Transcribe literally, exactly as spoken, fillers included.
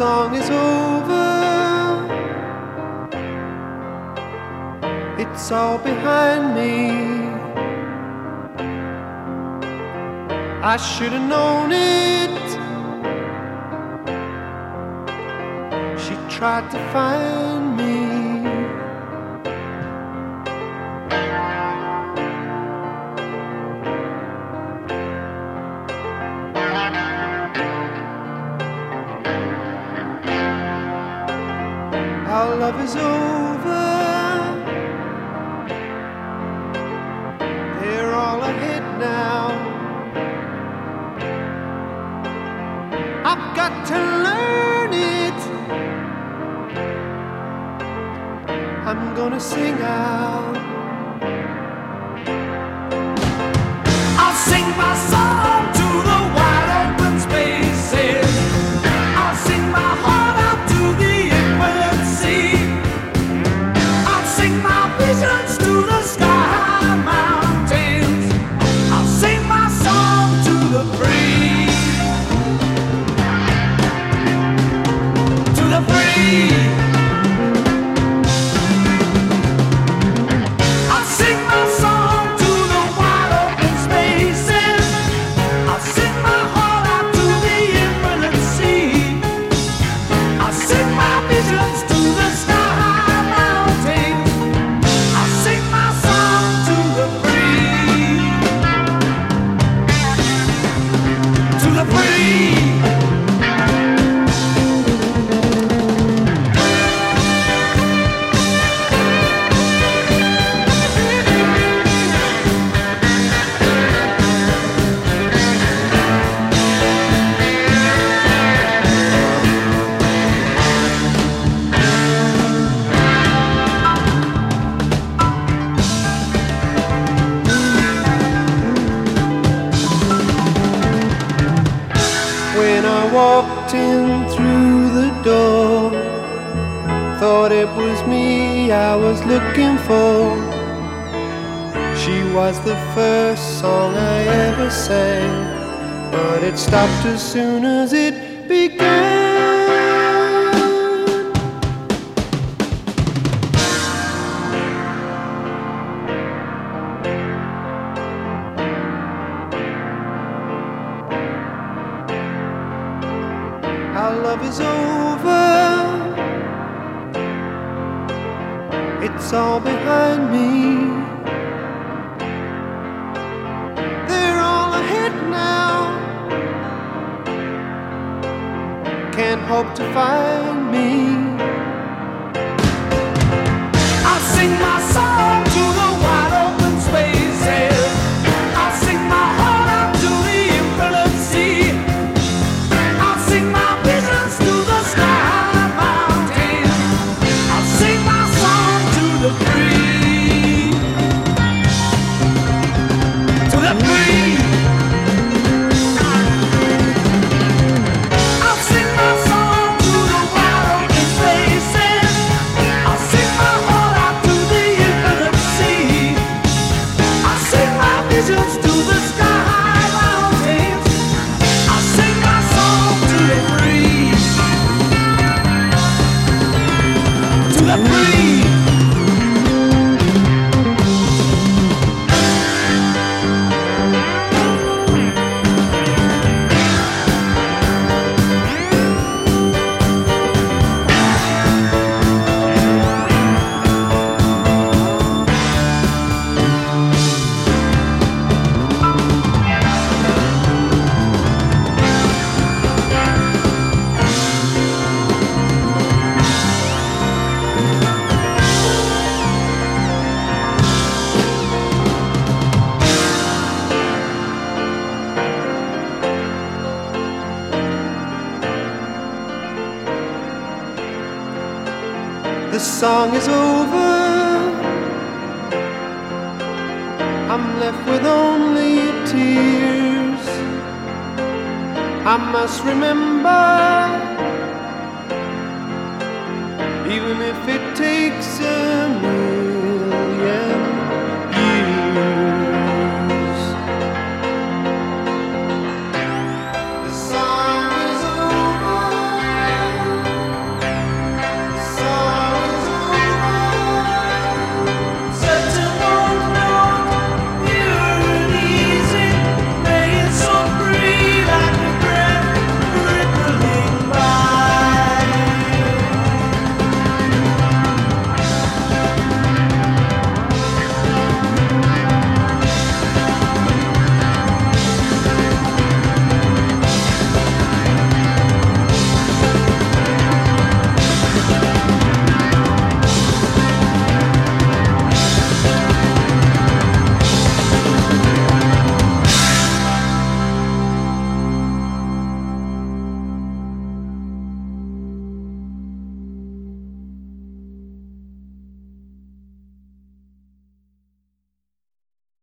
song is over, it's all behind me. I should have known it. She tried to find me. Our love is over, they're all ahead now. I've got to learn it. I'm gonna sing out. I'll sing my song to the wide open spaces. I'll sing my heart out to the infinite sea. I'll sing my visions to the sky-high mountains. I'll sing my song to the free, to the free. I'll sing my song to the wide open spaces. I'll sing my heart out to the infinite sea. I'll sing my visions to the sky-high mountains. I'll sing my song to the free, to the free. When I walked in through the door, thought it was me I was looking for. She was the first song I ever sang, but it stopped as soon as it began. Our love is over, it's all behind me. They're all ahead now, can't hope to find me. I'll sing my song to the wide open spaces. I'll sing my heart out to the infinite sea. I'll sing my visions to the sky mountains. I'll sing my song to the free, to the free. I'll sing my song to the wide open spaces. I'll sing my heart out to the infinite sea. I'll sing my visions to the sky mountains. I'll sing my song to the free, to the free. The song is over, I'm left with only tears. I must remember, even if it takes a